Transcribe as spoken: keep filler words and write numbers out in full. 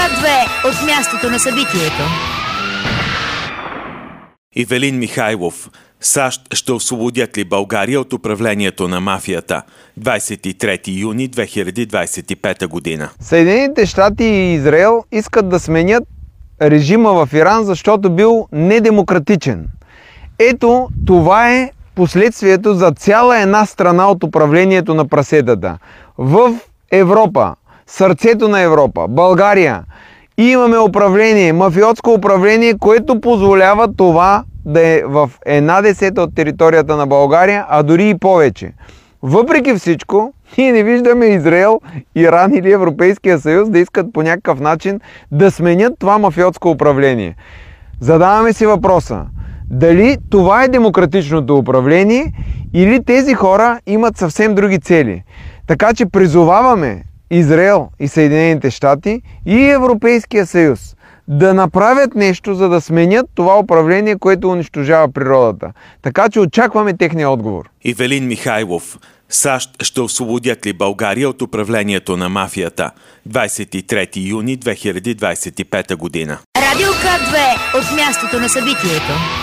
К две от мястото на събитието. Ивелин Михайлов. САЩ ще освободят ли България от управлението на мафията? двадесет и трети юни две хиляди двадесет и пета година. Съединените щати и Израел искат да сменят режима в Иран, защото бил недемократичен. Ето, това е последствието за цяла една страна от управлението на прасетата. В Европа, сърцето на Европа, България, имаме управление, мафиотско управление, което позволява това да е в една десета от територията на България, а дори и повече. Въпреки всичко, ние не виждаме Израел, Иран или Европейския съюз да искат по някакъв начин да сменят това мафиотско управление. Задаваме си въпроса, дали това е демократичното управление или тези хора имат съвсем други цели. Така че призоваваме Израел и Съединените щати и Европейския съюз да направят нещо, за да сменят това управление, което унищожава природата. Така че очакваме техния отговор. Ивелин Михайлов. САЩ ще освободят ли България от управлението на мафията? двадесет и трети юни две хиляди двадесет и пета година. Радио К две от мястото на събитието.